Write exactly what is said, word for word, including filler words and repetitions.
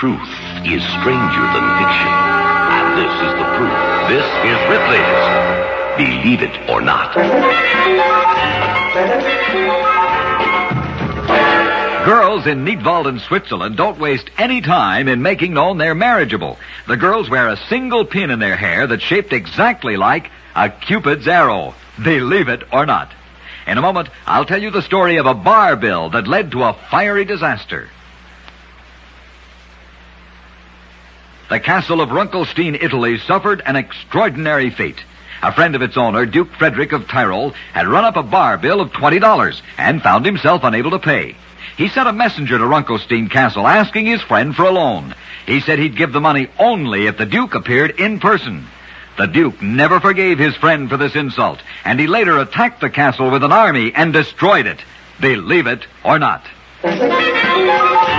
truth is stranger than fiction. And this is the proof. This is Ripley's Believe It or Not. Girls in Nidwalden, Switzerland don't waste any time in making known they're marriageable. The girls wear a single pin in their hair that's shaped exactly like a Cupid's arrow. Believe it or not. In a moment, I'll tell you the story of a bar bill that led to a fiery disaster. The castle of Runkelstein, Italy, suffered an extraordinary fate. A friend of its owner, Duke Frederick of Tyrol, had run up a bar bill of twenty dollars and found himself unable to pay. He sent a messenger to Runkelstein Castle asking his friend for a loan. He said he'd give the money only if the Duke appeared in person. The Duke never forgave his friend for this insult, and he later attacked the castle with an army and destroyed it. Believe it or not.